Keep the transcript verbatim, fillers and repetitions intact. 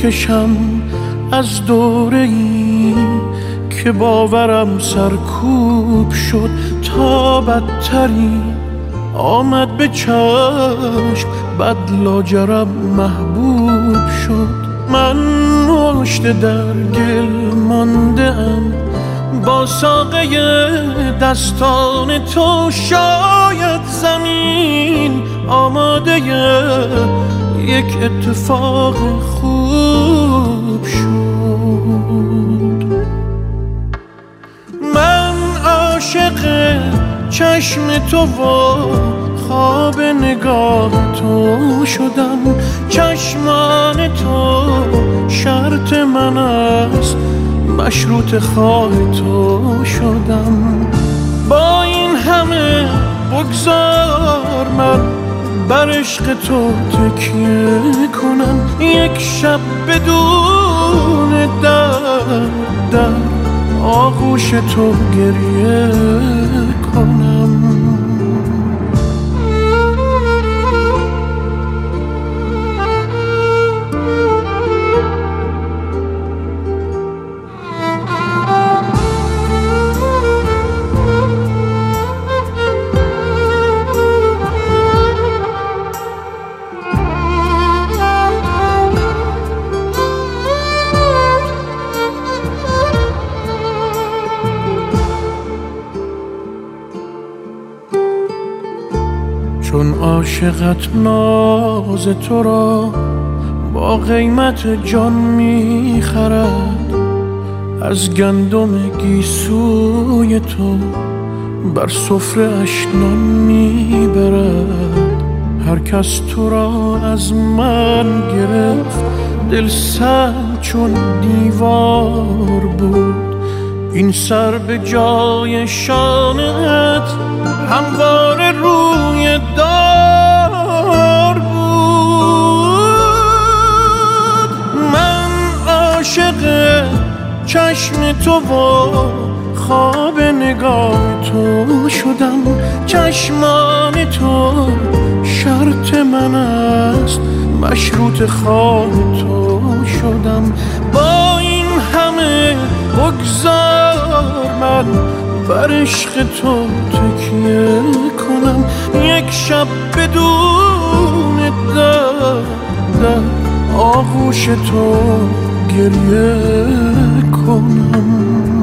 میکشم از دوره ای که باورم سرکوب شد تا بدتری آمد به چشم، بد لاجرم محبوب شد. من نوشته در گل مانده ام با ساقه دستان تو، شاید زمین آماده یک اتفاق خوب شد. من عاشق چشم تو و خواب نگاه تو شدم، چشمان تو شرط من است، مشروط خواه تو شدم. با این همه بگذار من بر عشق تو تکیه کنم، یک شب بدون درد در آغوش تو گریه کنم. چون عاشقت ناز تو را با قیمت جان میخرد، از گندم گیسوی تو بر سفره اش نان میبرد. هر کس تو را از من گرفت، دل سنگ چون دیوار بود. این سر به جای شانت همواره روی دار بود. من عاشق چشم تو و خواب نگاه تو شدم، چشمان تو شرط من است، مشروط خواه تو شدم. با این همه بگذار من بر عشق تو تکیه کنم، یک شب بدون درد در آغوش تو گریه کنم.